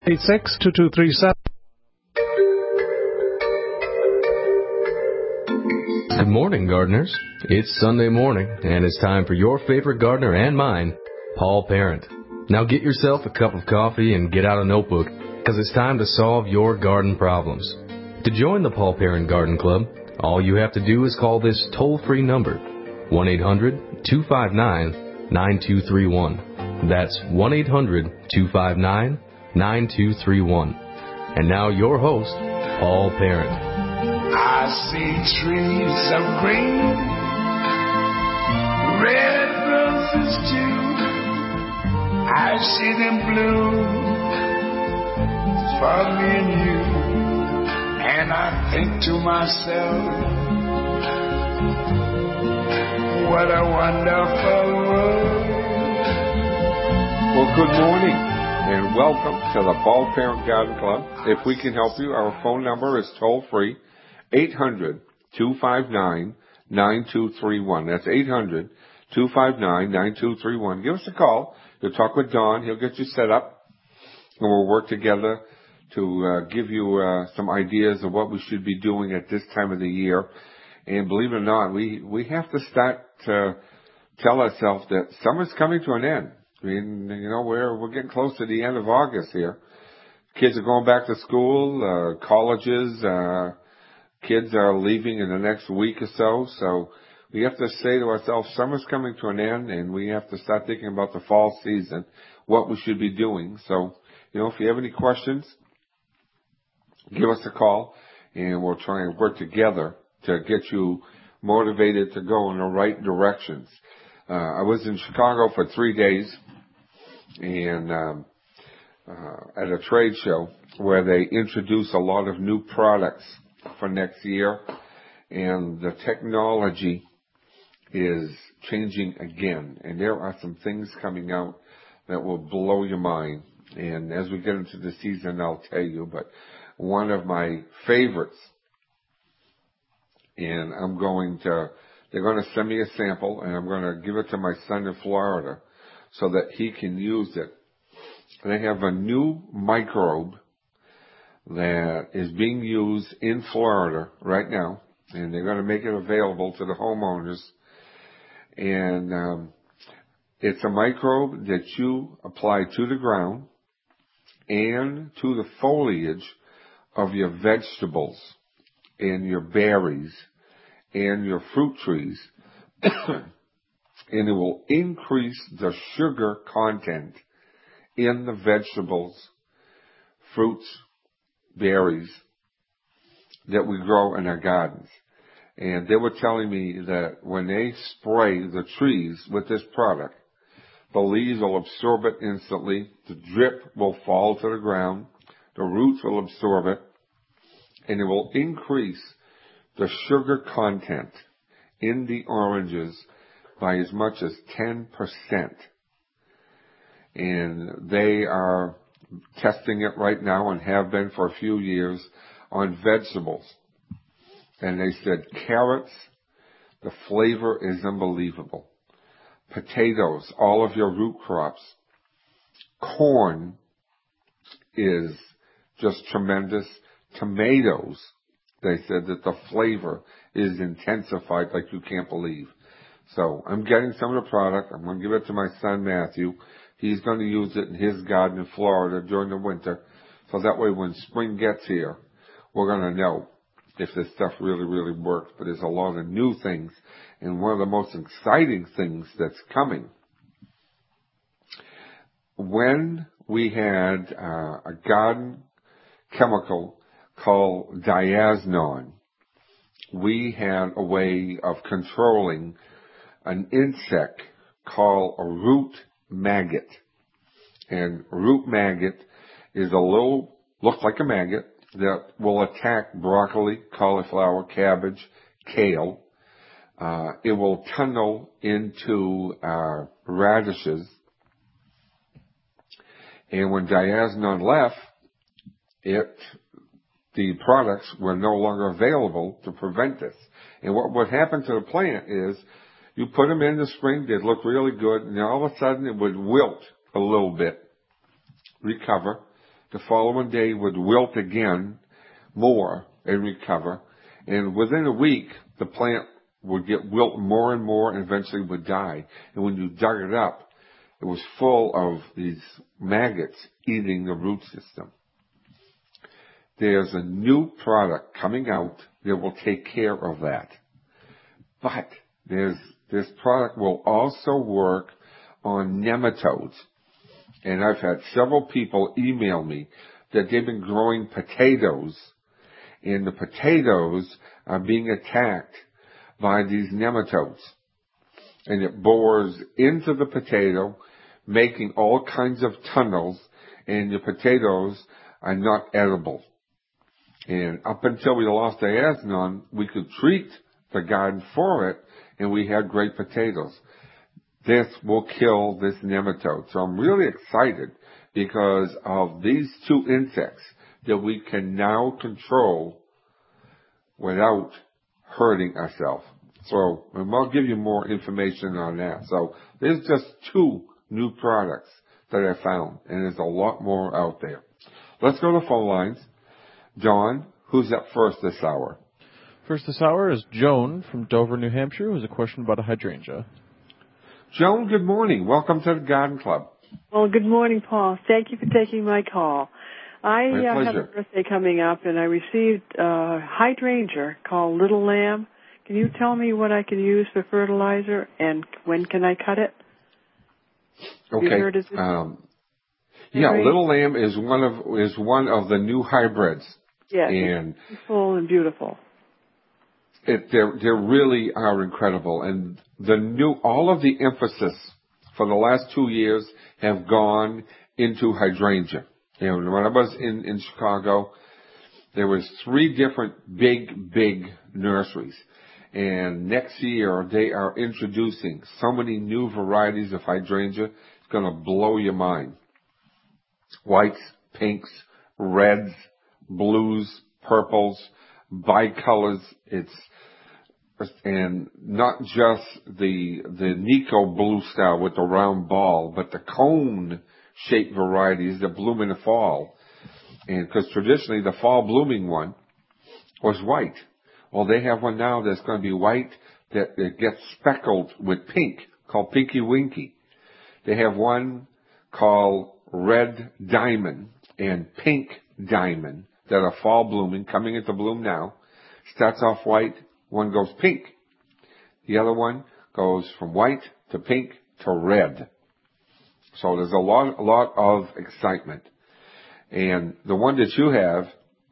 866-2237. Good morning, gardeners. It's Sunday morning, and it's time for your favorite gardener and mine, Paul Parent. Now get yourself a cup of coffee and get out a notebook, because it's time to solve your garden problems. To join the Paul Parent Garden Club, all you have to do is call this toll-free number, 1-800-259-9231. That's 1-800-259-9231. And now your host, Paul Parent. I see trees of green, red roses too. I see them bloom for me and you. And I think to myself, what a wonderful world. Well, good morning and welcome to the Paul Parent Garden Club. If we can help you, our phone number is toll-free, 800-259-9231. That's 800-259-9231. Give us a call. You'll talk with Don. He'll get you set up, and we'll work together to give you some ideas of what we should be doing at this time of the year. And believe it or not, we have to start to tell ourselves that summer's coming to an end. I mean, you know, we're getting close to the end of August here. Kids are going back to school, colleges, kids are leaving in the next week or so. So we have to say to ourselves, summer's coming to an end, and we have to start thinking about the fall season, what we should be doing. So, you know, if you have any questions, give us a call, and we'll try and work together to get you motivated to go in the right directions. I was in Chicago for 3 days, and at a trade show where they introduce a lot of new products for next year, and the technology is changing again, and there are some things coming out that will blow your mind. And as we get into the season, I'll tell you, but one of my favorites, and they're going to send me a sample, and I'm going to give it to my son in Florida so that he can use it. They have a new microbe that is being used in Florida right now, and they're going to make it available to the homeowners. And it's a microbe that you apply to the ground and to the foliage of your vegetables and your berries and your fruit trees, and it will increase the sugar content in the vegetables, fruits, berries that we grow in our gardens. And they were telling me that when they spray the trees with this product, the leaves will absorb it instantly, the drip will fall to the ground, the roots will absorb it, and it will increase the sugar content in the oranges by as much as 10%. And they are testing it right now and have been for a few years on vegetables. And they said carrots, the flavor is unbelievable. Potatoes, all of your root crops. Corn is just tremendous. Tomatoes, they said that the flavor is intensified like you can't believe. So I'm getting some of the product. I'm going to give it to my son Matthew. He's going to use it in his garden in Florida during the winter. So that way when spring gets here, we're going to know if this stuff really, really works. But there's a lot of new things. And one of the most exciting things that's coming, when we had a garden chemical called diazinon, we had a way of controlling an insect called a root maggot. And root maggot is looks like a maggot that will attack broccoli, cauliflower, cabbage, kale. It will tunnel into radishes. And when diazinon left, the products were no longer available to prevent this. And what would happen to the plant is you put them in the spring, they'd look really good, and then all of a sudden it would wilt a little bit, recover, The following day would wilt again more and recover. And within a week, the plant would get wilt more and more and eventually would die. And when you dug it up, it was full of these maggots eating the root system. There's a new product coming out that will take care of that. But this product will also work on nematodes. And I've had several people email me that they've been growing potatoes, and the potatoes are being attacked by these nematodes. And it bores into the potato, making all kinds of tunnels, and the potatoes are not edible. And up until we lost the Asnon, we could treat the garden for it, and we had great potatoes. This will kill this nematode. So I'm really excited because of these two insects that we can now control without hurting ourselves. So, and I'll give you more information on that. So there's just two new products that I found, and there's a lot more out there. Let's go to phone lines. John, who's up first this hour? First this hour is Joan from Dover, New Hampshire, who has a question about a hydrangea. Joan, good morning. Welcome to the Garden Club. Well, good morning, Paul. Thank you for taking my call. I have a birthday coming up, and I received a hydrangea called Little Lamb. Can you tell me what I can use for fertilizer, and when can I cut it? Okay. You heard of this? Yeah, Little Lamb is one of the new hybrids. Yes, and it's full and beautiful. They really are incredible, and all of the emphasis for the last 2 years have gone into hydrangea. You know, when I was in Chicago, there was 3 different big nurseries, and next year they are introducing so many new varieties of hydrangea. It's going to blow your mind. Whites, pinks, reds, blues, purples, bicolors. And not just the Nico blue style with the round ball, but the cone-shaped varieties that bloom in the fall. And because traditionally the fall blooming one was white. Well, they have one now that's going to be white that gets speckled with pink, called Pinky Winky. They have one called Red Diamond and Pink Diamond that are fall blooming, coming into bloom now. Starts off white. One goes pink. The other one goes from white to pink to red. So there's a lot of excitement. And the one that you have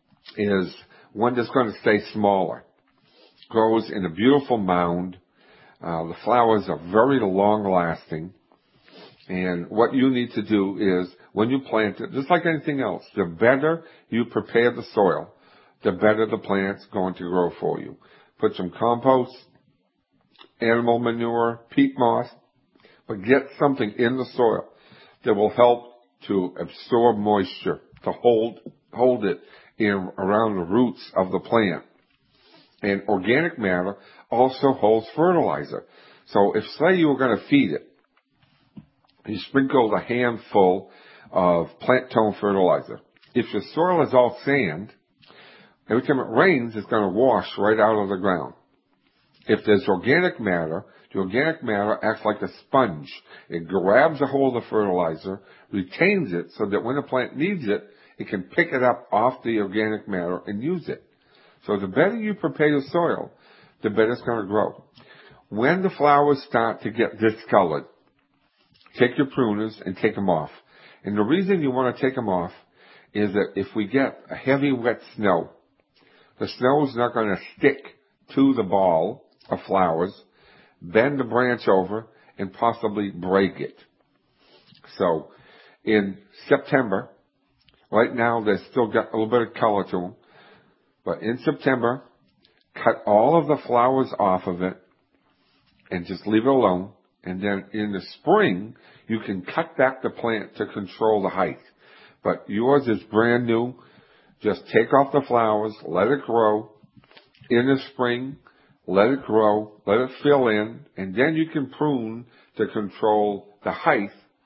is one that's going to stay smaller. Grows in a beautiful mound. The flowers are very long lasting. And what you need to do is, when you plant it, just like anything else, the better you prepare the soil, the better the plant's going to grow for you. Put some compost, animal manure, peat moss, but get something in the soil that will help to absorb moisture, to hold it around the roots of the plant. And organic matter also holds fertilizer. So if, say, you were going to feed it, you sprinkled a handful of plant tone fertilizer. If your soil is all sand, every time it rains, it's going to wash right out of the ground. If there's organic matter, the organic matter acts like a sponge. It grabs a hold of the fertilizer, retains it so that when the plant needs it, it can pick it up off the organic matter and use it. So the better you prepare your soil, the better it's going to grow. When the flowers start to get discolored, take your pruners and take them off. And the reason you want to take them off is that if we get a heavy wet snow, the snow is not going to stick to the ball of flowers, bend the branch over, and possibly break it. So in September, right now they've still got a little bit of color to them, but in September, cut all of the flowers off of it and just leave it alone. And then in the spring, you can cut back the plant to control the height. But yours is brand new. Just take off the flowers, let it grow. In the spring, let it grow, let it fill in, and then you can prune to control the height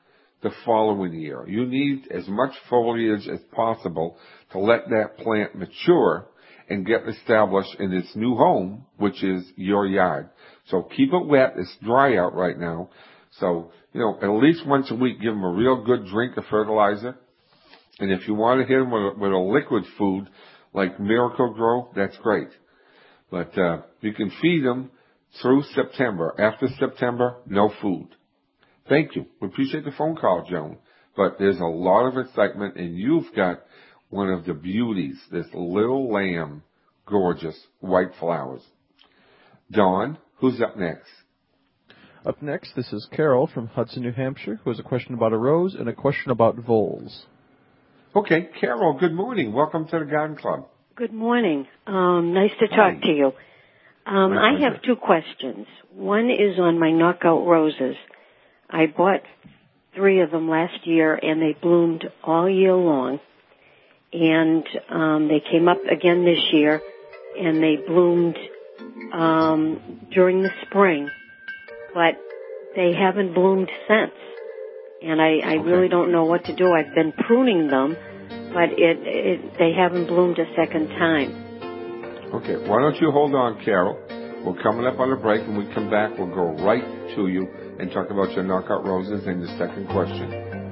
the following year. You need as much foliage as possible to let that plant mature and get established in its new home, which is your yard. So keep it wet. It's dry out right now. So, at least once a week, give them a real good drink of fertilizer. And if you want to hit them with a liquid food like Miracle-Gro, that's great. But you can feed them through September. After September, no food. Thank you. We appreciate the phone call, Joan. But there's a lot of excitement, and you've got one of the beauties, this Little Lamb, gorgeous white flowers. Dawn, who's up next? Up next, this is Carol from Hudson, New Hampshire, who has a question about a rose and a question about voles. Okay, Carol, good morning. Welcome to the Garden Club. Good morning. Nice to talk to you. I have two questions. One is on my knockout roses. I bought 3 of them last year, and they bloomed all year long. And they came up again this year, and they bloomed during the spring. But they haven't bloomed since. And I really don't know what to do. I've been pruning them, but they haven't bloomed a second time. Okay, why don't you hold on, Carol? We're coming up on a break. When we come back, we'll go right to you and talk about your knockout roses and your second question.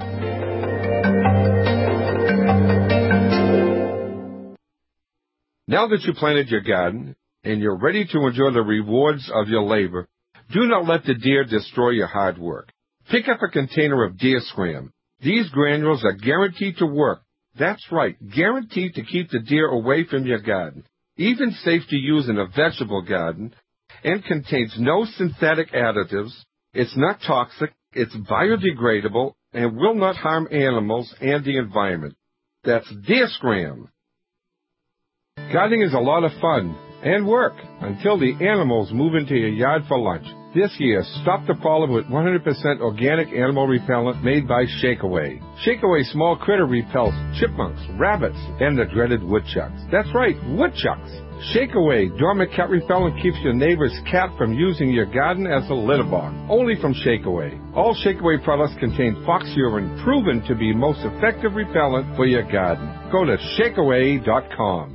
Now that you planted your garden and you're ready to enjoy the rewards of your labor, do not let the deer destroy your hard work. Pick up a container of Deer Scram. These granules are guaranteed to work. That's right, guaranteed to keep the deer away from your garden. Even safe to use in a vegetable garden, and contains no synthetic additives. It's not toxic, it's biodegradable, and will not harm animals and the environment. That's Deer Scram. Gardening is a lot of fun and work until the animals move into your yard for lunch. This year, stop the problem with 100% organic animal repellent made by Shakeaway. Shakeaway small critter repels chipmunks, rabbits, and the dreaded woodchucks. That's right, woodchucks. Shakeaway dormant cat repellent keeps your neighbor's cat from using your garden as a litter box. Only from Shakeaway. All Shakeaway products contain fox urine, proven to be most effective repellent for your garden. Go to shakeaway.com.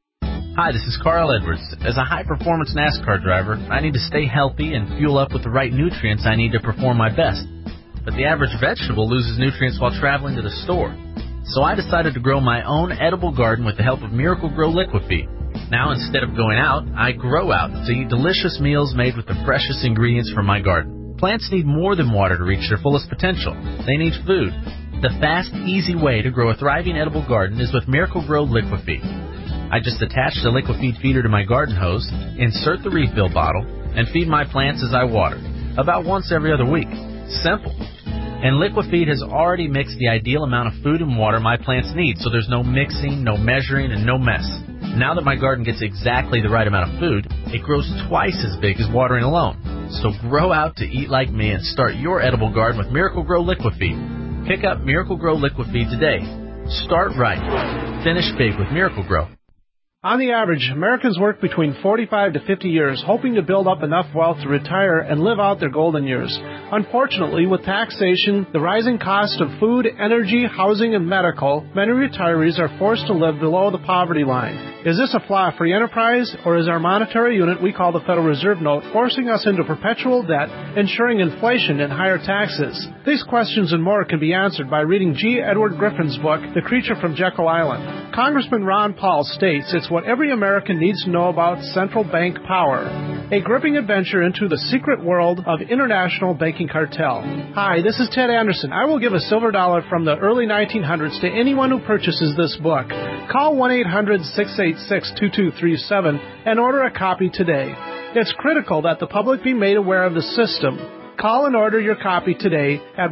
Hi, this is Carl Edwards. As a high-performance NASCAR driver, I need to stay healthy and fuel up with the right nutrients I need to perform my best. But the average vegetable loses nutrients while traveling to the store. So I decided to grow my own edible garden with the help of Miracle-Gro Liquid Feed. Now, instead of going out, I grow out to eat delicious meals made with the freshest ingredients from my garden. Plants need more than water to reach their fullest potential. They need food. The fast, easy way to grow a thriving edible garden is with Miracle-Gro Liquid Feed. I just attach the liquid feed feeder to my garden hose, insert the refill bottle, and feed my plants as I water, about once every other week. Simple. And liquid feed has already mixed the ideal amount of food and water my plants need, so there's no mixing, no measuring, and no mess. Now that my garden gets exactly the right amount of food, it grows twice as big as watering alone. So grow out to eat like me and start your edible garden with Miracle-Gro Liquid Feed. Pick up Miracle-Gro Liquid Feed today. Start right. Finish big with Miracle-Gro. On the average, Americans work between 45 to 50 years hoping to build up enough wealth to retire and live out their golden years. Unfortunately, with taxation, the rising cost of food, energy, housing, and medical, many retirees are forced to live below the poverty line. Is this a flaw free enterprise, or is our monetary unit we call the Federal Reserve Note forcing us into perpetual debt, ensuring inflation and higher taxes? These questions and more can be answered by reading G. Edward Griffin's book, The Creature from Jekyll Island. Congressman Ron Paul states it's what every American needs to know about central bank power. A gripping adventure into the secret world of international banking cartel. Hi, this is Ted Anderson. I will give a silver dollar from the early 1900s to anyone who purchases this book. Call 1-800-686-2237 and order a copy today. It's critical that the public be made aware of the system. Call and order your copy today at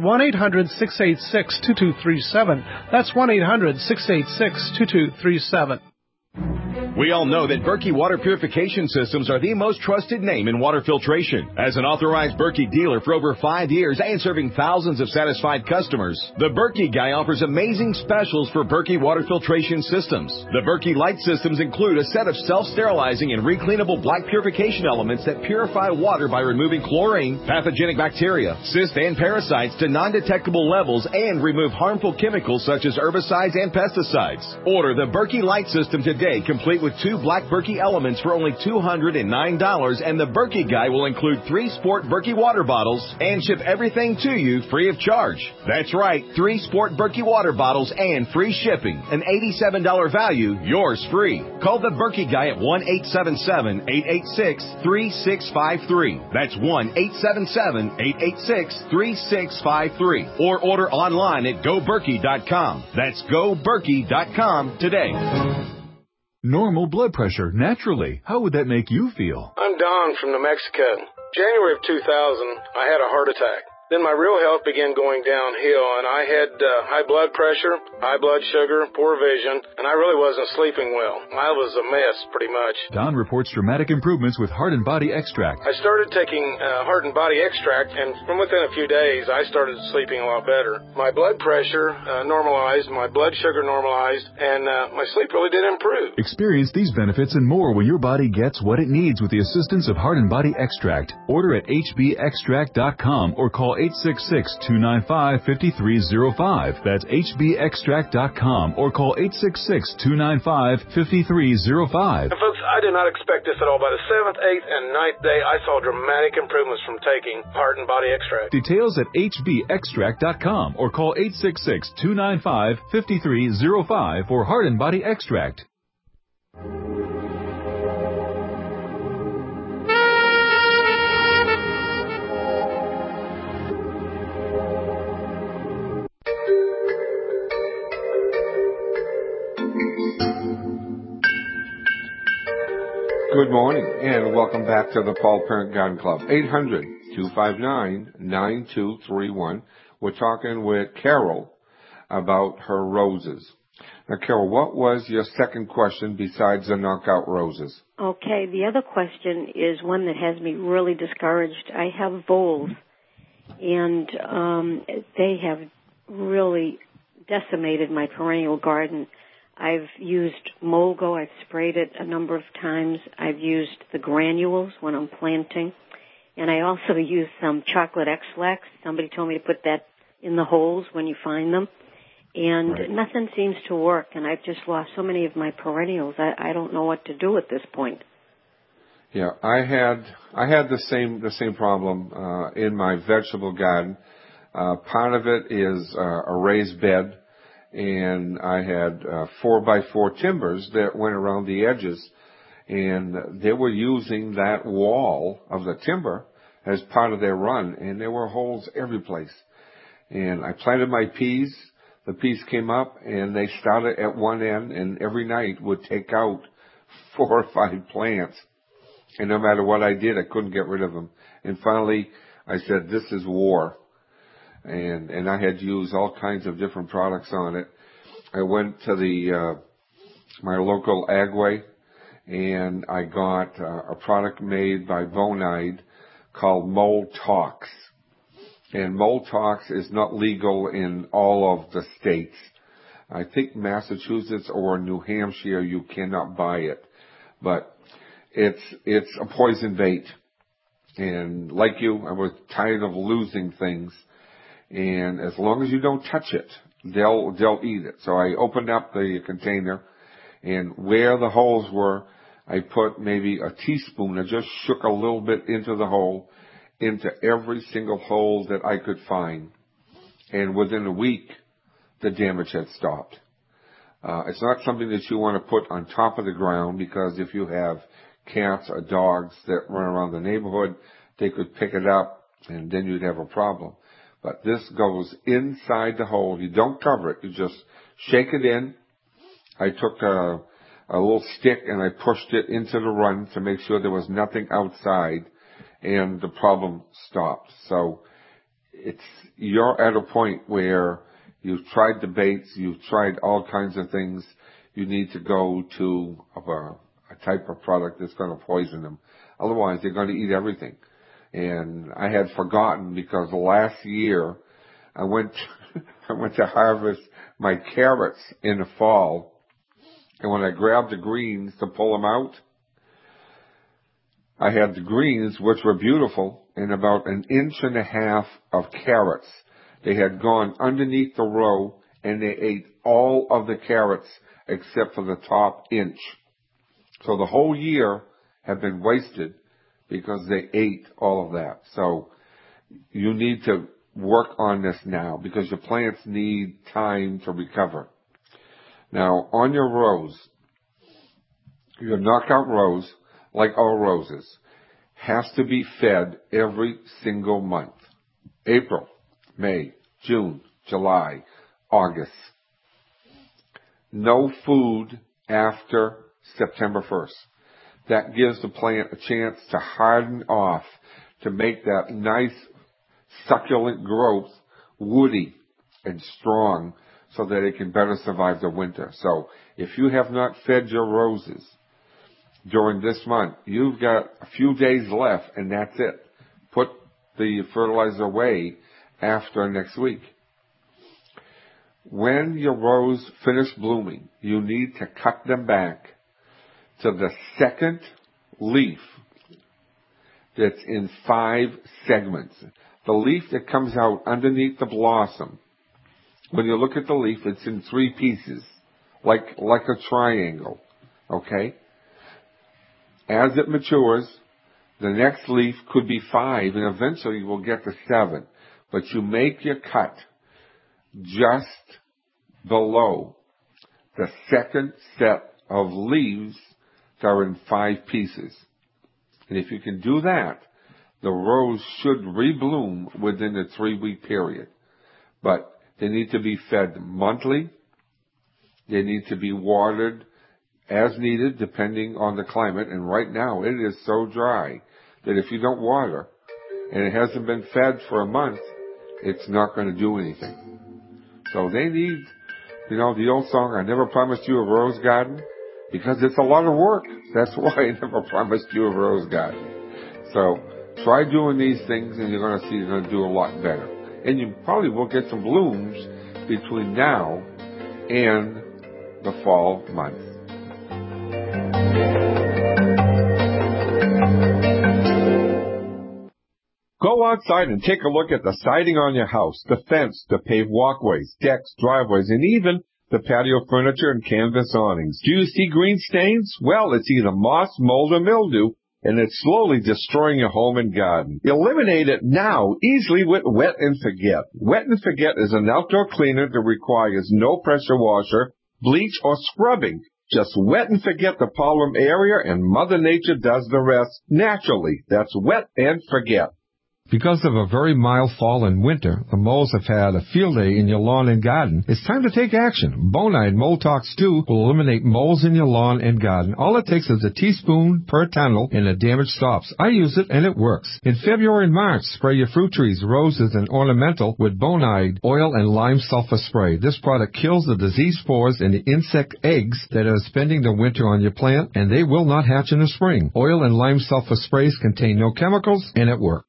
1-800-686-2237. That's 1-800-686-2237. We all know that Berkey Water Purification Systems are the most trusted name in water filtration. As an authorized Berkey dealer for over 5 years and serving thousands of satisfied customers, the Berkey Guy offers amazing specials for Berkey Water Filtration Systems. The Berkey Light Systems include a set of self-sterilizing and recleanable black purification elements that purify water by removing chlorine, pathogenic bacteria, cysts, and parasites to non-detectable levels and remove harmful chemicals such as herbicides and pesticides. Order the Berkey Light System today, complete with 2 black Berkey elements for only $209, and the Berkey Guy will include 3 Sport Berkey water bottles and ship everything to you free of charge. That's right, 3 Sport Berkey water bottles and free shipping. An $87 value, yours free. Call the Berkey Guy at 1-877-886-3653. That's 1-877-886-3653. Or order online at GoBerkey.com. That's GoBerkey.com today. Normal blood pressure, naturally. How would that make you feel? I'm Don from New Mexico. January of 2000, I had a heart attack. Then my real health began going downhill, and I had high blood pressure, high blood sugar, poor vision, and I really wasn't sleeping well. I was a mess, pretty much. Don reports dramatic improvements with Heart and Body Extract. I started taking Heart and Body Extract, and from within a few days, I started sleeping a lot better. My blood pressure normalized, my blood sugar normalized, and my sleep really did improve. Experience these benefits and more when your body gets what it needs with the assistance of Heart and Body Extract. Order at hbextract.com or call 866-295-5305. That's hbextract.com or call 866-295-5305. And folks, I did not expect this at all. By the 7th, 8th, and 9th day, I saw dramatic improvements from taking Heart and Body Extract. Details at hbextract.com or call 866-295-5305 for Heart and Body Extract. Good morning, and welcome back to the Paul Parent Garden Club. 800-259-9231. We're talking with Carol about her roses. Now, Carol, what was your second question besides the knockout roses? Okay, the other question is one that has me really discouraged. I have voles, and they have really decimated my perennial garden. I've used Molgo. I've sprayed it a number of times. I've used the granules when I'm planting. And I also use some chocolate X-Lax. Somebody told me to put that in the holes when you find them. And nothing seems to work. And I've just lost so many of my perennials. I don't know what to do at this point. Yeah, I had the same problem in my vegetable garden. Part of it is a raised bed. And I had 4x4 timbers that went around the edges, and they were using that wall of the timber as part of their run, and there were holes every place. And I planted my peas. The peas came up, and they started at one end, and every night would take out 4 or 5 plants. And no matter what I did, I couldn't get rid of them. And finally, I said, this is war. And I had used all kinds of different products on it. I went to my local Agway, and I got a product made by Bonide called Mold Tox. And Mold Tox is not legal in all of the states. I think Massachusetts or New Hampshire you cannot buy it, but it's a poison bait. And like you, I was tired of losing things. And as long as you don't touch it, they'll eat it. So I opened up the container, and where the holes were, I put maybe a teaspoon. I just shook a little bit into the hole, into every single hole that I could find. And within a week, the damage had stopped. It's not something that you want to put on top of the ground, because if you have cats or dogs that run around the neighborhood, they could pick it up, and then you'd have a problem. But this goes inside the hole. You don't cover it. You just shake it in. I took a little stick and I pushed it into the run to make sure there was nothing outside, and the problem stopped. So you're at a point where you've tried the baits, you've tried all kinds of things. You need to go to type of product that's going to poison them. Otherwise, they're going to eat everything. And I had forgotten because last year I went to harvest my carrots in the fall. And when I grabbed the greens to pull them out, I had the greens, which were beautiful, and about 1.5 inches of carrots. They had gone underneath the row, and they ate all of the carrots except for the top inch. So the whole year had been wasted because they ate all of that. So you need to work on this now because your plants need time to recover. Now, on your rows, your knockout rows, like all roses, has to be fed every single month. April, May, June, July, August. No food after September 1st. That gives the plant a chance to harden off, to make that nice succulent growth woody and strong so that it can better survive the winter. So if you have not fed your roses during this month, you've got a few days left and that's it. Put the fertilizer away after next week. When your rose finish blooming, you need to cut them back to the second leaf that's in 5 segments. The leaf that comes out underneath the blossom, when you look at the leaf, it's in 3 pieces, like a triangle, okay? As it matures, the next leaf could be 5, and eventually you will get to 7. But you make your cut just below the second set of leaves that are in 5 pieces. And if you can do that, the rose should rebloom within the 3-week period. But they need to be fed monthly. They need to be watered as needed, depending on the climate. And right now, it is so dry that if you don't water and it hasn't been fed for a month, it's not going to do anything. So they need, the old song, I never promised you a rose garden, because it's a lot of work. That's why I never promised you a rose garden. So try doing these things and you're going to see you're going to do a lot better. And you probably will get some blooms between now and the fall months. Go outside and take a look at the siding on your house, the fence, the paved walkways, decks, driveways, and even the patio furniture and canvas awnings. Do you see green stains? Well, it's either moss, mold, or mildew, and it's slowly destroying your home and garden. Eliminate it now easily with Wet and Forget. Wet and Forget is an outdoor cleaner that requires no pressure washer, bleach, or scrubbing. Just wet and forget the problem area, and Mother Nature does the rest naturally. That's Wet and Forget. Because of a very mild fall and winter, the moles have had a field day in your lawn and garden. It's time to take action. Bonide Mold Tox 2 will eliminate moles in your lawn and garden. All it takes is a teaspoon per tunnel and the damage stops. I use it and it works. In February and March, spray your fruit trees, roses, and ornamental with Bonide oil and lime sulfur spray. This product kills the disease spores and the insect eggs that are spending the winter on your plant, and they will not hatch in the spring. Oil and lime sulfur sprays contain no chemicals, and it works.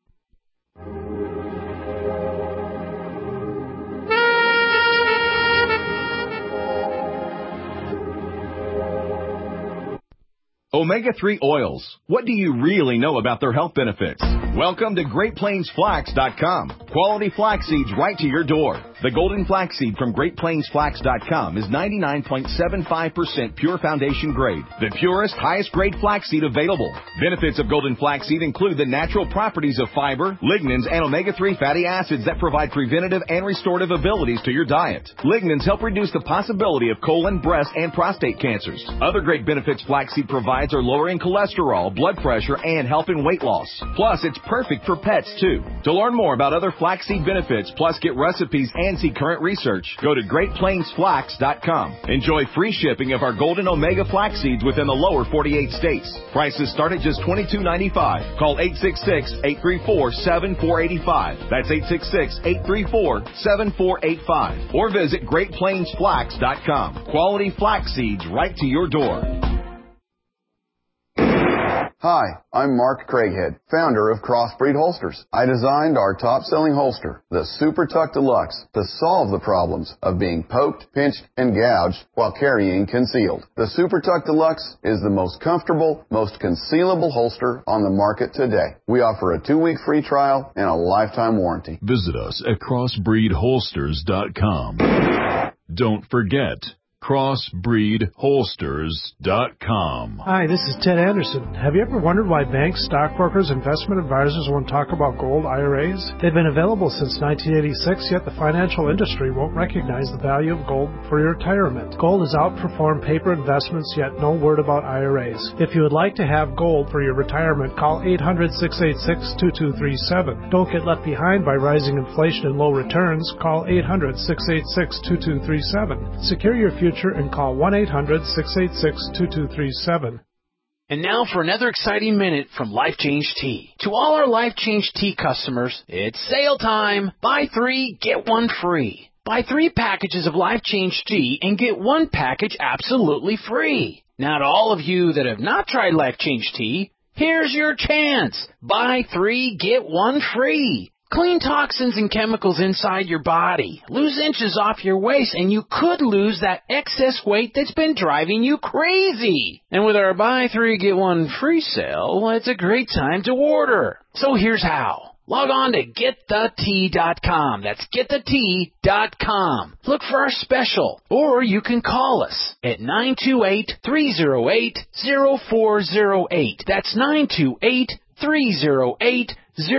Omega-3 oils. What do you really know about their health benefits? Welcome to GreatPlainsFlax.com. Quality flax seeds right to your door. The golden flaxseed from GreatPlainsFlax.com is 99.75% pure foundation grade. The purest, highest grade flaxseed available. Benefits of golden flaxseed include the natural properties of fiber, lignans, and omega-3 fatty acids that provide preventative and restorative abilities to your diet. Lignans help reduce the possibility of colon, breast, and prostate cancers. Other great benefits flaxseed provides are lowering cholesterol, blood pressure, and helping weight loss. Plus, it's perfect for pets, too. To learn more about other flaxseed benefits, plus get recipes and see current research, go to GreatPlainsFlax.com. Enjoy free shipping of our golden omega flax seeds within the lower 48 states. Prices start at just $22.95. Call 866-834-7485. That's 866-834-7485. Or visit GreatPlainsFlax.com. Quality flax seeds right to your door. Hi, I'm Mark Craighead, founder of Crossbreed Holsters. I designed our top-selling holster, the Super Tuck Deluxe, to solve the problems of being poked, pinched, and gouged while carrying concealed. The Super Tuck Deluxe is the most comfortable, most concealable holster on the market today. We offer a 2-week free trial and a lifetime warranty. Visit us at crossbreedholsters.com. Don't forget, crossbreedholsters.com. Hi, this is Ted Anderson. Have you ever wondered why banks, stockbrokers, investment advisors won't talk about gold IRAs? They've been available since 1986, yet the financial industry won't recognize the value of gold for your retirement. Gold has outperformed paper investments, yet no word about IRAs. If you would like to have gold for your retirement, call 800-686-2237. Don't get left behind by rising inflation and low returns. Call 800-686-2237. Secure your future and call 1-800-686-2237. And now for another exciting minute from Life Change Tea. To all our Life Change Tea customers, it's sale time. Buy 3, get 1 free. Buy 3 packages of Life Change Tea and get 1 package absolutely free. Now to all of you that have not tried Life Change Tea, here's your chance. Buy 3, get 1 free. Clean toxins and chemicals inside your body. Lose inches off your waist, and you could lose that excess weight that's been driving you crazy. And with our buy 3, get 1 free sale, it's a great time to order. So here's how. Log on to GetTheTea.com. That's GetTheTea.com. Look for our special, or you can call us at 928-308-0408. That's 928-308-0408.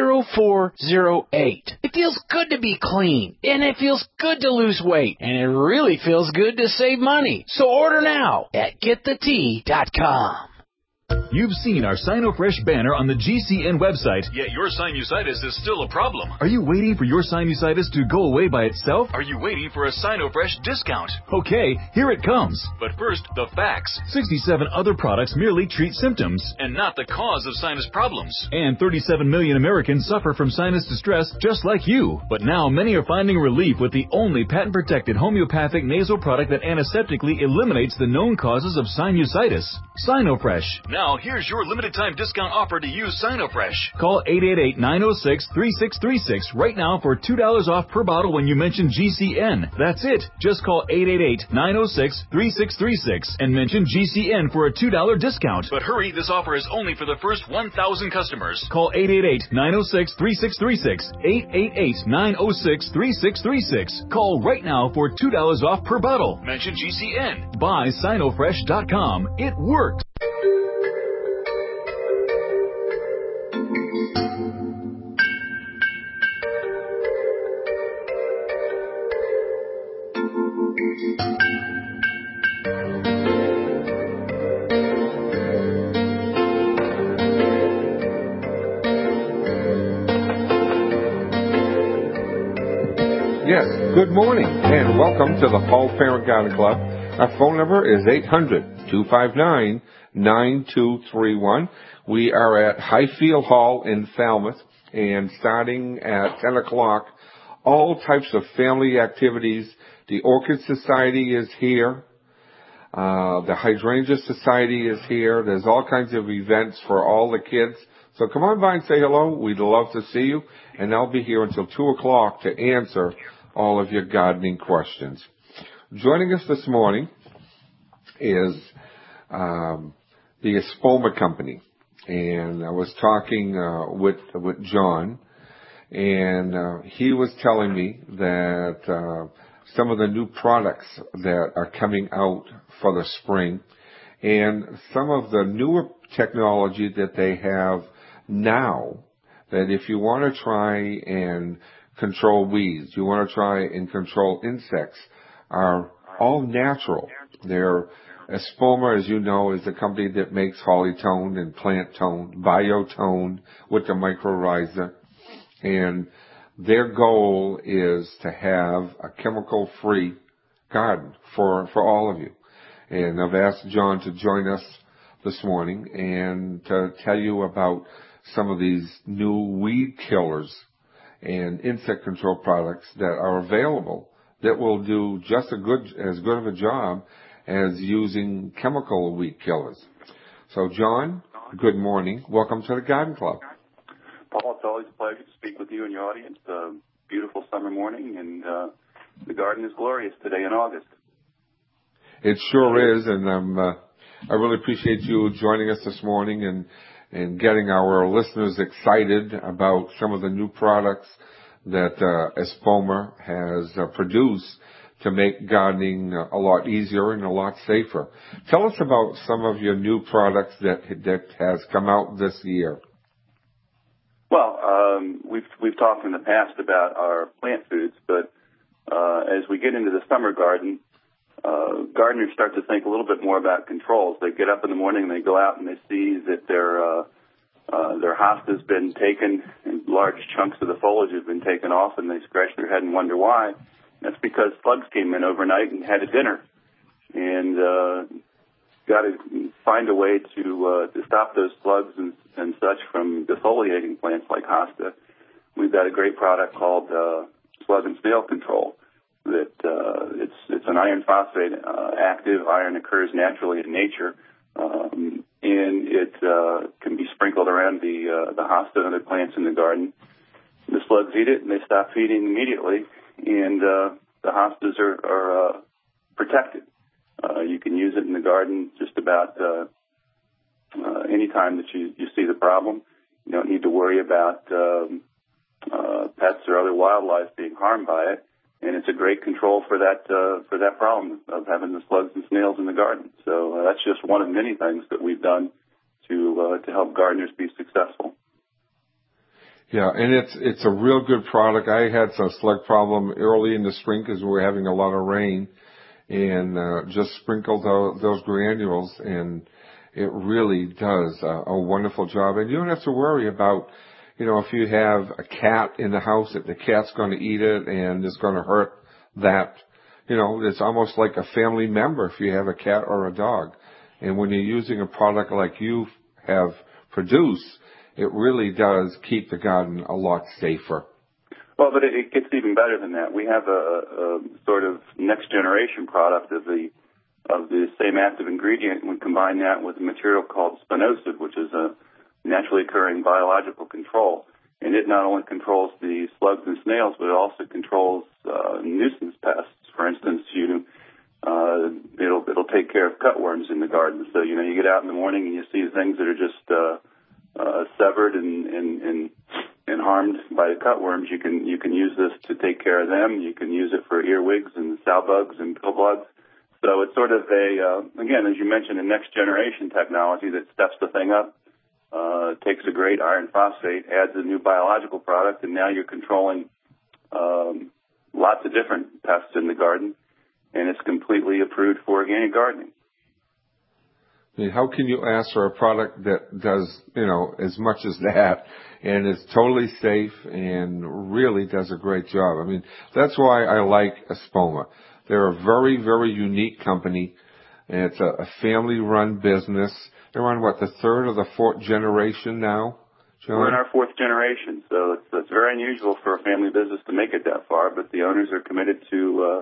It feels good to be clean, and it feels good to lose weight, and it really feels good to save money. So order now at GetTheTea.com. You've seen our SinoFresh banner on the GCN website, yet your sinusitis is still a problem. Are you waiting for your sinusitis to go away by itself? Are you waiting for a SinoFresh discount? Okay, here it comes. But first, the facts. 67 other products merely treat symptoms and not the cause of sinus problems. And 37 million Americans suffer from sinus distress just like you. But now many are finding relief with the only patent-protected homeopathic nasal product that antiseptically eliminates the known causes of sinusitis. SinoFresh. Now, here's your limited-time discount offer to use SinoFresh. Call 888-906-3636 right now for $2 off per bottle when you mention GCN. That's it. Just call 888-906-3636 and mention GCN for a $2 discount. But hurry, this offer is only for the first 1,000 customers. Call 888-906-3636. 888-906-3636. Call right now for $2 off per bottle. Mention GCN. Buy SinoFresh.com. It works. Yes, good morning, and welcome to the Paul Parent Garden Club. Our phone number is 800-259-9231. We are at Highfield Hall in Falmouth, and starting at 10 o'clock, all types of family activities. The Orchid Society is here. The Hydrangea Society is here. There's all kinds of events for all the kids. So come on by and say hello. We'd love to see you. And I'll be here until 2 o'clock to answer all of your gardening questions. Joining us this morning is the Espoma Company. And I was talking with John, and he was telling me that some of the new products that are coming out for the spring and some of the newer technology that they have now, that if you want to try and control weeds, you want to try and control insects, are all natural. They're Espoma, as you know, is the company that makes Hollytone and Plant Tone, Biotone with the mycorrhiza. And their goal is to have a chemical-free garden for all of you. And I've asked John to join us this morning and to tell you about some of these new weed killers and insect control products that are available that will do just as good of a job as using chemical weed killers. So, John, Good morning. Welcome to the Garden Club. Paul, it's always a pleasure to speak with you and your audience. Beautiful summer morning, and the garden is glorious today in August. It sure is, and I really appreciate you joining us this morning and getting our listeners excited about some of the new products that Espoma has produced to make gardening a lot easier and a lot safer. Tell us about some of your new products that has come out this year. Well, we've talked in the past about our plant foods, but as we get into the summer garden, gardeners start to think a little bit more about controls. They get up in the morning and they go out and they see that their hosta's been taken and large chunks of the foliage have been taken off, and they scratch their head and wonder why. That's because slugs came in overnight and had a dinner, and got to find a way to stop those slugs and such from defoliating plants like hosta. We've got a great product called Slug and Snail Control. That it's an iron phosphate active. Iron occurs naturally in nature, and it can be sprinkled around the hosta and other plants in the garden. The slugs eat it and they stop feeding immediately, and the hostas are protected. You can use it in the garden just about any time that you see the problem. You don't need to worry about pets or other wildlife being harmed by it, and it's a great control for that problem of having the slugs and snails in the garden. So that's just one of many things that we've done to help gardeners be successful. Yeah, and it's a real good product. I had some slug problem early in the spring because we were having a lot of rain, and just sprinkled those granules, and it really does a wonderful job. And you don't have to worry about, if you have a cat in the house, that the cat's going to eat it and it's going to hurt that. It's almost like a family member if you have a cat or a dog. And when you're using a product like you have produced, it really does keep the garden a lot safer. Well, but it gets even better than that. We have a sort of next generation product of the same active ingredient, and we combine that with a material called spinosad, which is a naturally occurring biological control. And it not only controls the slugs and snails, but it also controls nuisance pests. For instance, it'll take care of cutworms in the garden. So you get out in the morning and you see things that are just severed and harmed by the cutworms. You can use this to take care of them. You can use it for earwigs and sow bugs and pill bugs. So it's sort of again, as you mentioned, a next generation technology that steps the thing up, takes a great iron phosphate, adds a new biological product, and now you're controlling lots of different pests in the garden, and it's completely approved for organic gardening. I mean, how can you ask for a product that does, as much as that, and is totally safe and really does a great job? I mean, that's why I like Espoma. They're a very, very unique company, and it's a family-run business. They're on, the third or the fourth generation now, John? We're in our fourth generation, so it's very unusual for a family business to make it that far, but the owners are committed to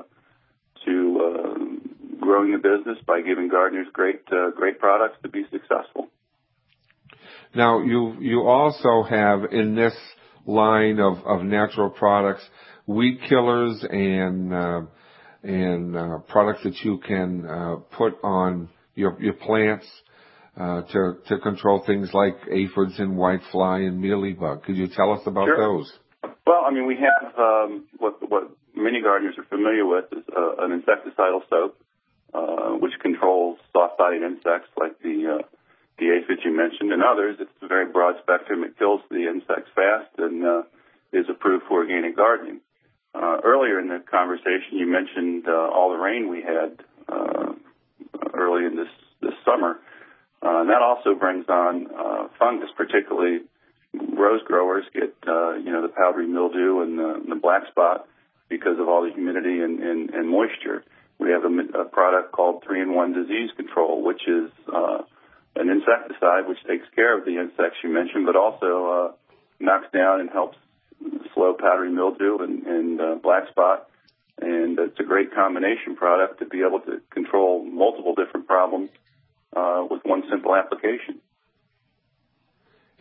growing the business by giving gardeners great products to be successful. Now, you also have in this line of natural products weed killers and products that you can put on your plants to control things like aphids and whitefly and mealybug. Could you tell us about those? Well, I mean, we have what many gardeners are familiar with is an insecticidal soap, which controls soft-bodied insects like the aphids you mentioned and others. It's a very broad spectrum. It kills the insects fast and is approved for organic gardening. Earlier in the conversation, you mentioned all the rain we had early in this summer. And that also brings on fungus, particularly rose growers get the powdery mildew and the black spot because of all the humidity and moisture. We have a product called 3-in-1 Disease Control, which is an insecticide which takes care of the insects you mentioned, but also knocks down and helps slow powdery mildew and black spot. And it's a great combination product to be able to control multiple different problems with one simple application.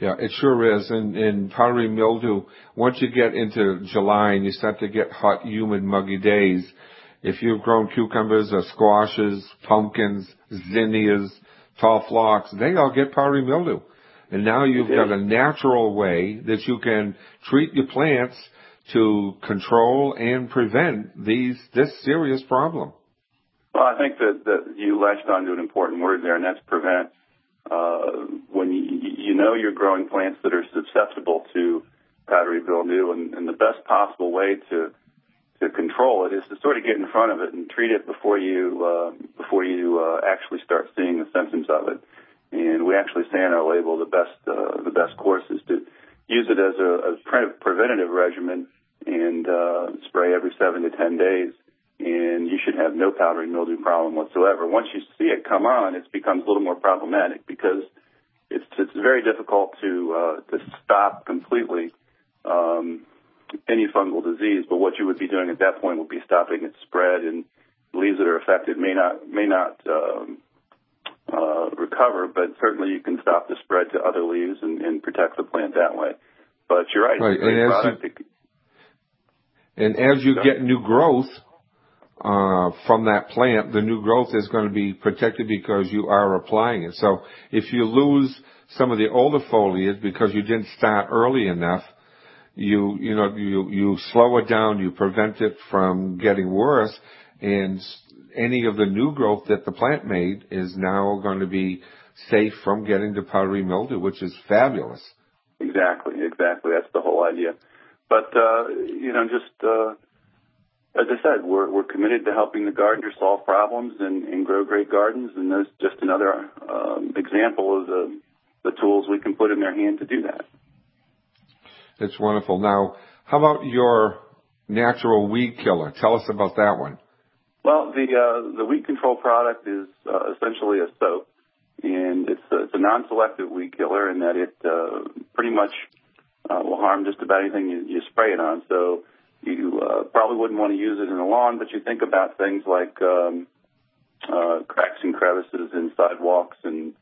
Yeah, it sure is. And powdery mildew, once you get into July and you start to get hot, humid, muggy days, if you've grown cucumbers or squashes, pumpkins, zinnias, tall phlox, they all get powdery mildew. And now you've got a natural way that you can treat your plants to control and prevent this serious problem. Well, I think that you latched onto an important word there, and that's prevent. When you know you're growing plants that are susceptible to powdery mildew, and the best possible way to control it is to sort of get in front of it and treat it before you actually start seeing the symptoms of it. And we actually say on our label the best course is to use it as a preventative regimen and spray every 7 to 10 days. And you should have no powdery mildew problem whatsoever. Once you see it come on, it becomes a little more problematic because it's very difficult to stop completely any fungal disease. But what you would be doing at that point would be stopping its spread, and leaves that are affected may not recover, but certainly you can stop the spread to other leaves and protect the plant that way. But you're right. Right. And as you get new growth from that plant, the new growth is going to be protected because you are applying it. So if you lose some of the older foliage because you didn't start early enough, you slow it down, you prevent it from getting worse, and any of the new growth that the plant made is now going to be safe from getting the powdery mildew, which is fabulous. Exactly. That's the whole idea. But, as I said, we're committed to helping the gardener solve problems and grow great gardens, and there's just another example of the tools we can put in their hand to do that. It's wonderful. Now, how about your natural weed killer? Tell us about that one. Well, the weed control product is essentially a soap, and it's a non-selective weed killer in that it pretty much will harm just about anything you spray it on. So you probably wouldn't want to use it in the lawn, but you think about things like cracks and crevices in sidewalks and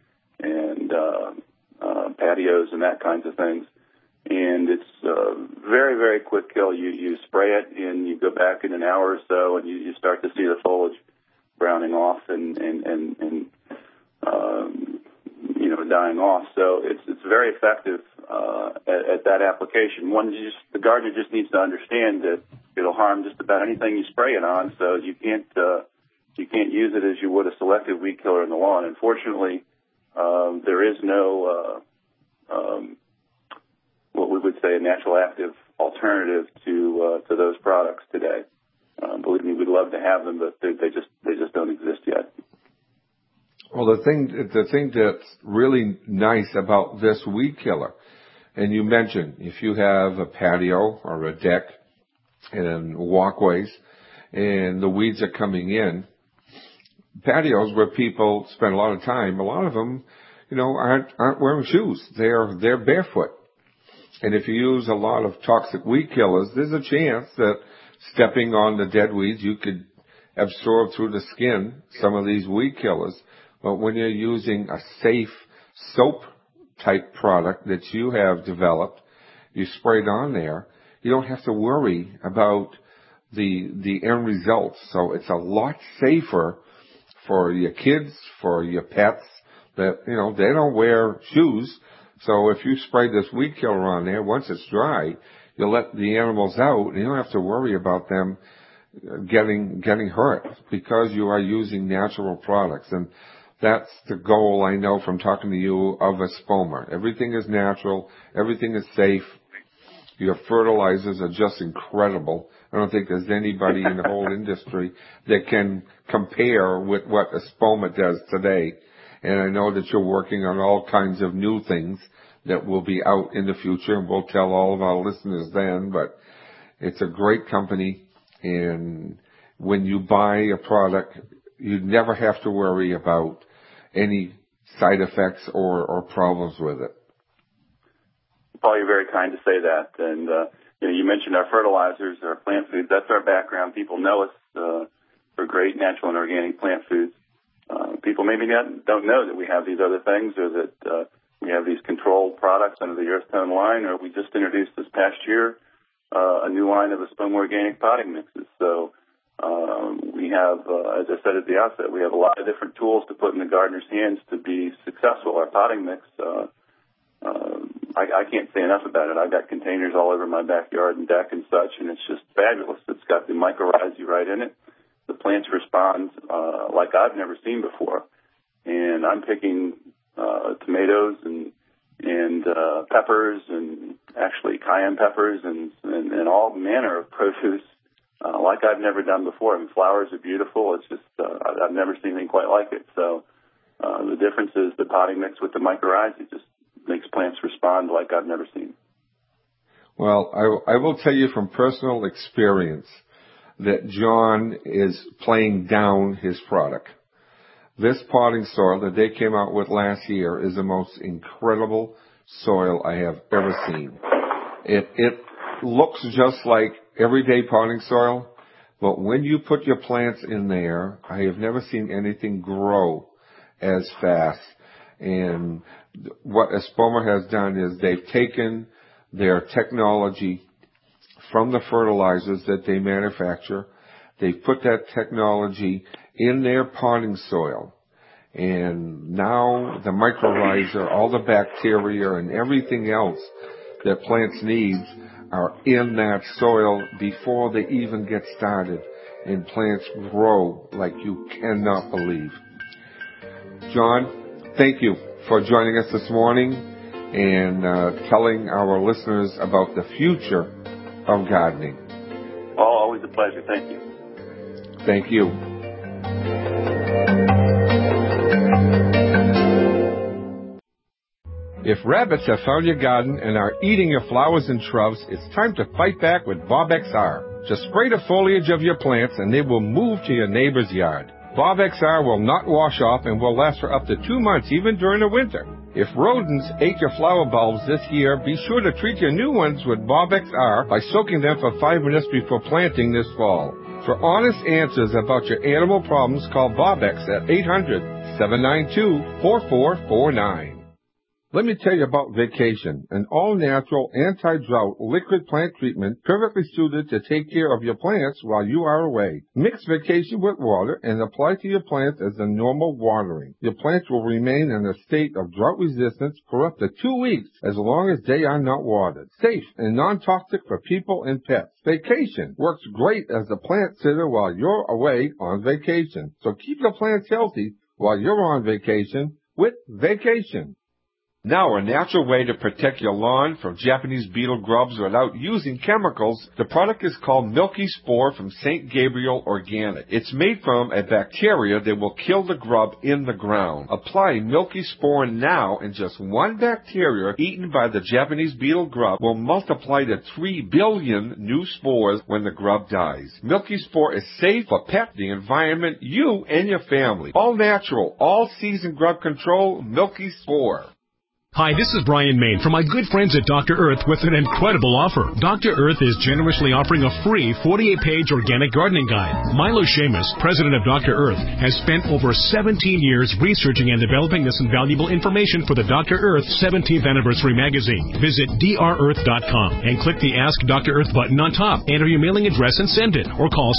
patios and that kinds of things. And it's very, very quick kill. You spray it and you go back in an hour or so, and you start to see the foliage browning off and dying off. So it's very effective at that application. The gardener just needs to understand that it'll harm just about anything you spray it on. So you can't use it as you would a selective weed killer in the lawn. Unfortunately, there is no what we would say a natural active alternative to those products today. Believe me, we'd love to have them, but they just don't exist yet. Well, the thing that's really nice about this weed killer, and you mentioned if you have a patio or a deck and walkways and the weeds are coming in, patios where people spend a lot of time, a lot of them, aren't wearing shoes. They're barefoot. And if you use a lot of toxic weed killers, there's a chance that stepping on the dead weeds, you could absorb through the skin some of these weed killers. But when you're using a safe soap type product that you have developed, you spray it on there, you don't have to worry about the end results. So it's a lot safer for your kids, for your pets that, they don't wear shoes. So if you spray this weed killer on there, once it's dry, you'll let the animals out and you don't have to worry about them getting hurt because you are using natural products. And that's the goal, I know, from talking to you of Espoma. Everything is natural. Everything is safe. Your fertilizers are just incredible. I don't think there's anybody in the whole industry that can compare with what Espoma does today. And I know that you're working on all kinds of new things that will be out in the future, and we'll tell all of our listeners then. But it's a great company, and when you buy a product, you never have to worry about any side effects or problems with it. Paul, you're very kind to say that. And you mentioned our fertilizers, our plant foods. That's our background. People know us for great natural and organic plant foods. People maybe don't know that we have these other things, or that We have these controlled products under the Earth Tone line, or we just introduced this past year a new line of Espoma Organic potting mixes. So we have, as I said at the outset, we have a lot of different tools to put in the gardener's hands to be successful. Our potting mix, I can't say enough about it. I've got containers all over my backyard and deck and such, and it's just fabulous. It's got the mycorrhizae right in it. The plants respond like I've never seen before. And I'm picking tomatoes and peppers and actually cayenne peppers and all manner of produce like I've never done before. I mean, flowers are beautiful. It's just I've never seen anything quite like it. So the difference is the potting mix with the mycorrhizae just makes plants respond like I've never seen. Well, I will tell you from personal experience that John is playing down his product. This potting soil that they came out with last year is the most incredible soil I have ever seen. It looks just like everyday potting soil, but when you put your plants in there, I have never seen anything grow as fast. And what Espoma has done is they've taken their technology from the fertilizers that they manufacture. They've put that technology in their potting soil. And now the mycorrhiza, all the bacteria and everything else that plants need are in that soil before they even get started. And plants grow like you cannot believe. John, thank you for joining us this morning and telling our listeners about the future of gardening. Oh, always a pleasure. Thank you. Thank you. If rabbits have found your garden and are eating your flowers and shrubs, it's time to fight back with Bob XR. Just spray the foliage of your plants and they will move to your neighbor's yard. Bob XR will not wash off and will last for up to 2 months, even during the winter. If rodents ate your flower bulbs this year, be sure to treat your new ones with Bob XR by soaking them for 5 minutes before planting this fall. For honest answers about your animal problems, call Bob X at 800-792-4449. Let me tell you about Vacation, an all-natural, anti-drought liquid plant treatment perfectly suited to take care of your plants while you are away. Mix Vacation with water and apply to your plants as a normal watering. Your plants will remain in a state of drought resistance for up to 2 weeks as long as they are not watered. Safe and non-toxic for people and pets. Vacation works great as a plant sitter while you're away on vacation. So keep your plants healthy while you're on vacation with Vacation. Now, a natural way to protect your lawn from Japanese beetle grubs without using chemicals. The product is called Milky Spore from St. Gabriel Organic. It's made from a bacteria that will kill the grub in the ground. Apply Milky Spore now, and just one bacteria eaten by the Japanese beetle grub will multiply to 3 billion new spores when the grub dies. Milky Spore is safe for pet, the environment, you, and your family. All natural, all season grub control, Milky Spore. Hi, this is Brian Main from my good friends at Dr. Earth with an incredible offer. Dr. Earth is generously offering a free 48-page organic gardening guide. Milo Seamus, president of Dr. Earth, has spent over 17 years researching and developing this invaluable information for the Dr. Earth 17th Anniversary magazine. Visit drearth.com and click the Ask Dr. Earth button on top. Enter your mailing address and send it, or call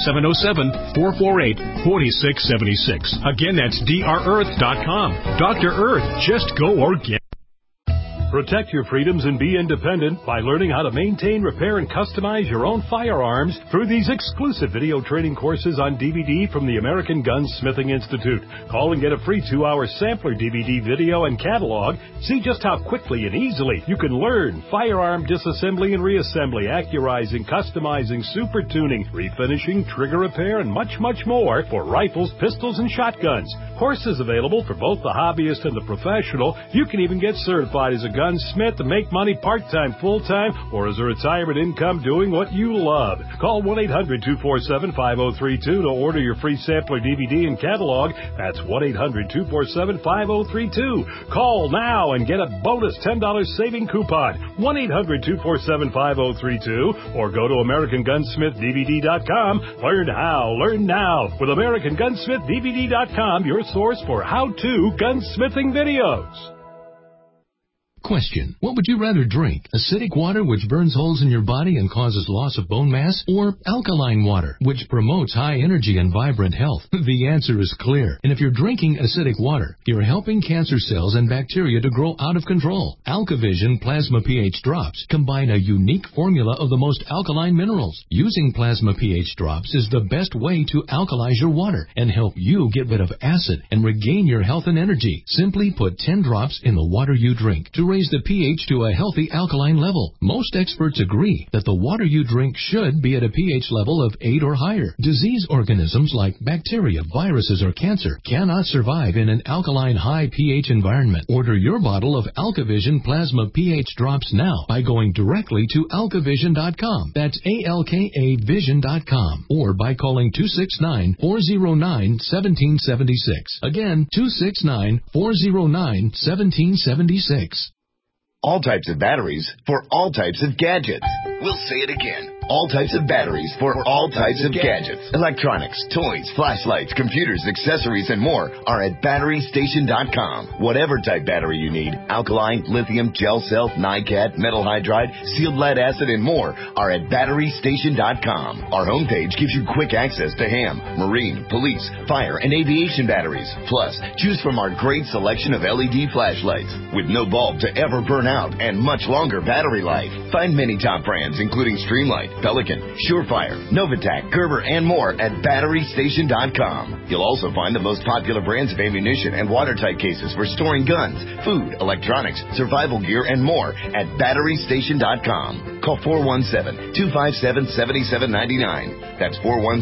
707-448-4676. Again, that's drearth.com. Dr. Earth, just go organic. Protect your freedoms and be independent by learning how to maintain, repair, and customize your own firearms through these exclusive video training courses on DVD from the American Gunsmithing Institute. Call and get a free 2-hour sampler DVD video and catalog. See just how quickly and easily you can learn firearm disassembly and reassembly, accurizing, customizing, super tuning, refinishing, trigger repair, and much, much more for rifles, pistols, and shotguns. Courses available for both the hobbyist and the professional. You can even get certified as a gunsmith to make money part-time, full-time, or as a retirement income doing what you love. Call 1-800-247-5032 to order your free sampler DVD and catalog. That's 1-800-247-5032. Call now and get a bonus $10 saving coupon. 1-800-247-5032 or go to AmericanGunsmithDVD.com. Learn how, learn now with AmericanGunsmithDVD.com, your source for how-to gunsmithing videos. Question: what would you rather drink? Acidic water, which burns holes in your body and causes loss of bone mass, or alkaline water, which promotes high energy and vibrant health? The answer is clear. And if you're drinking acidic water, you're helping cancer cells and bacteria to grow out of control. AlkaVision Plasma pH Drops combine a unique formula of the most alkaline minerals. Using Plasma pH Drops is the best way to alkalize your water and help you get rid of acid and regain your health and energy. Simply put 10 drops in the water you drink to raise the pH to a healthy alkaline level. Most experts agree that the water you drink should be at a pH level of 8 or higher. Disease organisms like bacteria, viruses, or cancer cannot survive in an alkaline high pH environment. Order your bottle of AlkaVision Plasma pH Drops now by going directly to alkavision.com. That's ALKAvision.com. Or by calling 269-409-1776. Again, 269-409-1776. All types of batteries for all types of gadgets. We'll say it again. All types of batteries for all types of gadgets. Electronics, toys, flashlights, computers, accessories, and more are at BatteryStation.com. Whatever type battery you need, alkaline, lithium, gel cell, NiCad, metal hydride, sealed lead acid, and more are at BatteryStation.com. Our homepage gives you quick access to ham, marine, police, fire, and aviation batteries. Plus, choose from our great selection of LED flashlights with no bulb to ever burn out and much longer battery life. Find many top brands including Streamlight, Pelican, Surefire, Novitec, Gerber, and more at BatteryStation.com. You'll also find the most popular brands of ammunition and watertight cases for storing guns, food, electronics, survival gear, and more at BatteryStation.com. Call 417-257-7799. That's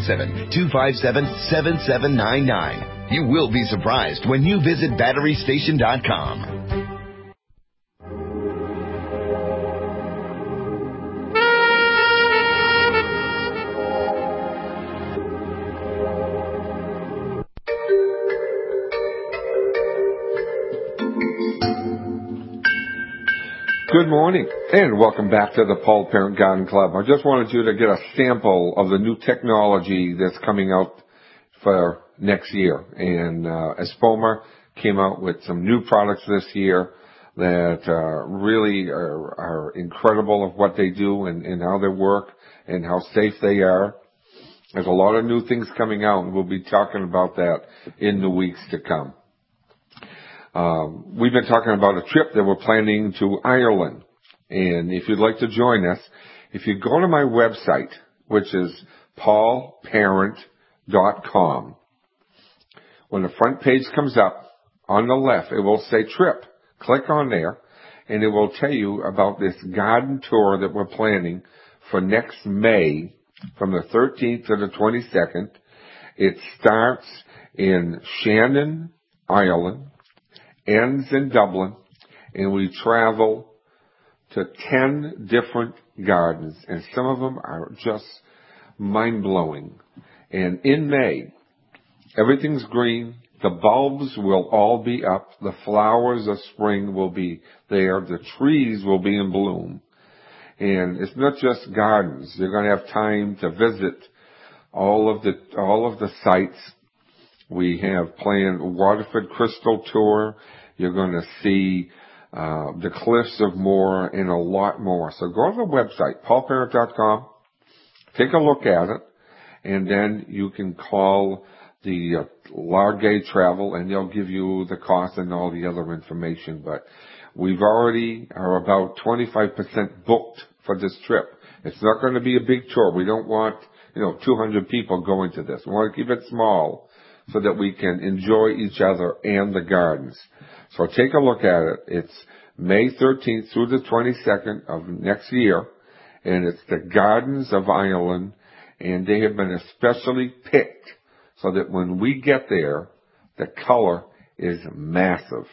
417-257-7799. You will be surprised when you visit BatteryStation.com. Good morning, and welcome back to the Paul Parent Garden Club. I just wanted you to get a sample of the new technology that's coming out for next year. And Espoma came out with some new products this year that really are incredible of what they do and how they work and how safe they are. There's a lot of new things coming out, and we'll be talking about that in the weeks to come. We've been talking about a trip that we're planning to Ireland. And if you'd like to join us, if you go to my website, which is paulparent.com, when the front page comes up, on the left, it will say trip. Click on there, and it will tell you about this garden tour that we're planning for next May from the 13th to the 22nd. It starts in Shannon, Ireland, ends in Dublin, and we travel to 10 different gardens, and some of them are just mind-blowing. And in May, everything's green, the bulbs will all be up, the flowers of spring will be there, the trees will be in bloom. And it's not just gardens. You're going to have time to visit all of the sites. We have planned a Waterford Crystal Tour. You're going to see the Cliffs of Moher and a lot more. So go to the website, paulparent.com, take a look at it, and then you can call the Largay Travel, and they'll give you the cost and all the other information. But we've already are about 25% booked for this trip. It's not going to be a big tour. We don't want 200 people going to this. We want to keep it small so that we can enjoy each other and the gardens. So take a look at it. It's May 13th through the 22nd of next year, and it's the Gardens of Ireland, and they have been especially picked so that when we get there, the color is massive.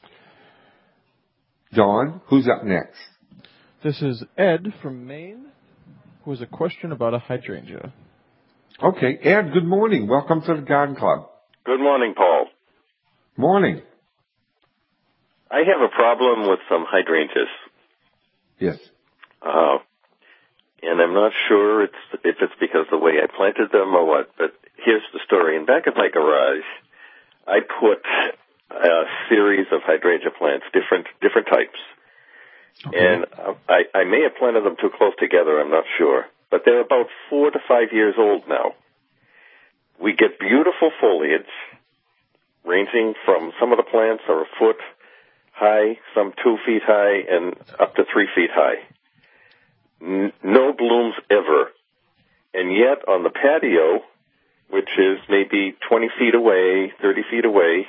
Dawn, who's up next? This is Ed from Maine, who has a question about a hydrangea. Okay, Ed, good morning. Welcome to the Garden Club. Good morning, Paul. Morning. I have a problem with some hydrangeas. Yes. And I'm not sure if it's because of the way I planted them or what, but here's the story. In back of my garage, I put a series of hydrangea plants, different types. Okay. And I may have planted them too close together, I'm not sure. But they're about 4 to 5 years old now. We get beautiful foliage, ranging from some of the plants are a foot high, some 2 feet high, and up to 3 feet high. No blooms ever. And yet on the patio, which is maybe 20 feet away, 30 feet away,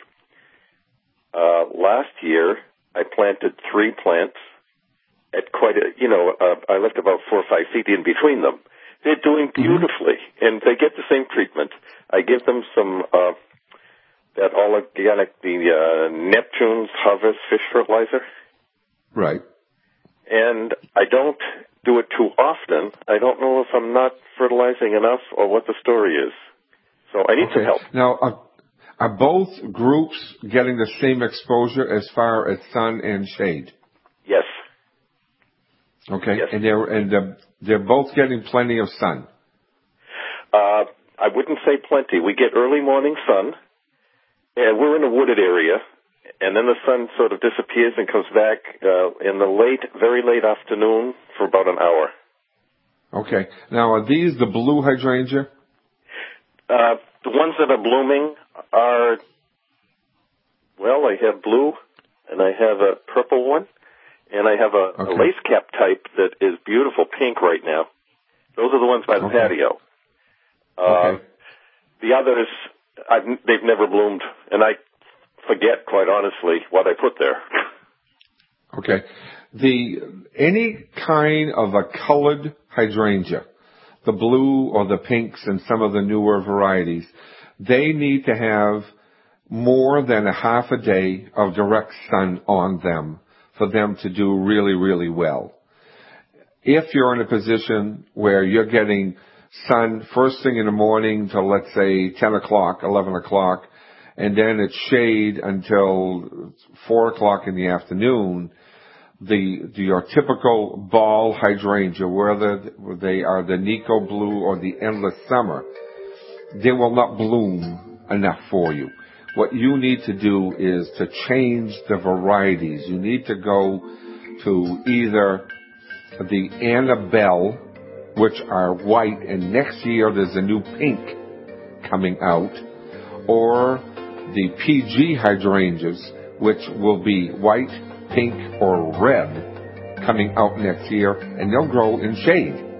last year I planted 3 plants at quite a, I left about 4 or 5 feet in between them. They're doing beautifully, and they get the same treatment. I give them some, that all organic, the Neptune's Harvest fish fertilizer. Right. And I don't do it too often. I don't know if I'm not fertilizing enough or what the story is. So I need some help. Now, are both groups getting the same exposure as far as sun and shade? Yes. Okay. Yes. And they're both getting plenty of sun. I wouldn't say plenty. We get early morning sun, and we're in a wooded area, and then the sun sort of disappears and comes back in the very late afternoon for about an hour. Okay. Now, are these the blue hydrangea? The ones that are blooming are, well, I have blue, and I have a purple one, and I have a lace cap type that is beautiful pink right now. Those are the ones by the patio. The others, they've never bloomed, and I forget, quite honestly, what I put there. Okay. Any kind of a colored hydrangea, the blue or the pinks and some of the newer varieties, they need to have more than a half a day of direct sun on them for them to do really, really well. If you're in a position where you're getting sun first thing in the morning till, let's say, 10 o'clock, 11 o'clock, and then it's shade until 4 o'clock in the afternoon, your typical ball hydrangea, whether they are the Nico Blue or the Endless Summer, they will not bloom enough for you. What you need to do is to change the varieties. You need to go to either the Annabelle, which are white, and next year there's a new pink coming out, or the PG hydrangeas, which will be white, pink, or red coming out next year, and they'll grow in shade.